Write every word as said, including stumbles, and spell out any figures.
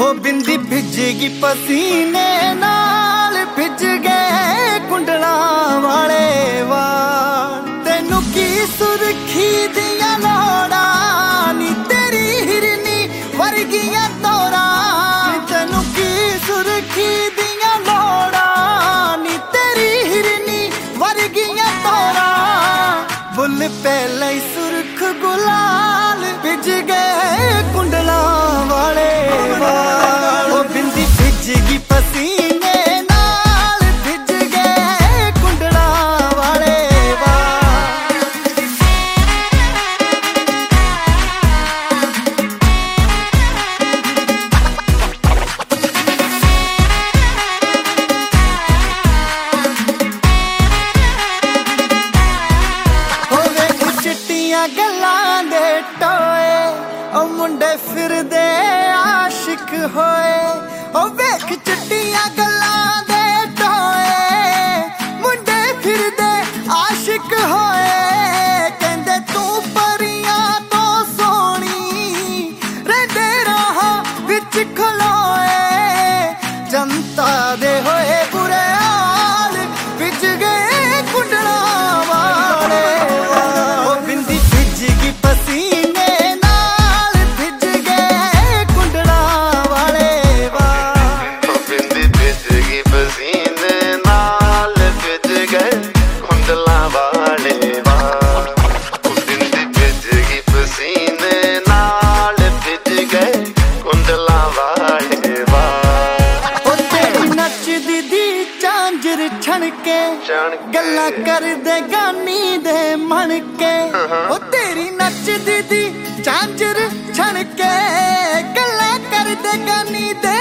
हो बिंदी भिजेगी पसीने नाल भिज गए कुंडला वाले वाल तेनू की सुरखी दिया लोड़ा नी तेरी हिरनी वर्गियां तोरा तेनू की सुरखी दिया लोड़ा नी तेरी हिरनी वर्गियां तोरा बुल पहले ही सुरख गुलाल भिज गए कुंडला वाले वाल ओ बिंदी भिजेगी पसीने नाल भिज गए कुंडला वाले वाल होवे चिट्टियां गल्लां दे टोए ओ मुंडे फिरदे आशिक होए ओ वेख चिट्टियां गल्लां दे टोए मुंडे फिरदे आशिक होए कहंदे तू परियां तो सोहणी रहिंदे राहां विच खलोए जनता दे होए बुरे हाल विच गए कुंडला वाले ओ बिंदी भिजगी पसीने नाल भिज गए कुंडला वाले वाल ओ बिंदी भिजगी पसीने नाल भिज गए कुंडला वाले वाल ओ बिंदी भिजगी पसीने नाल भिज गए कुंडला वाले वाल ओ तेरी नचदी दी झांजर छणके गल्लां करदे गानी दे मन के ओ तेरी नचदी दी झांजर छणके गल्लां करदे गानी दे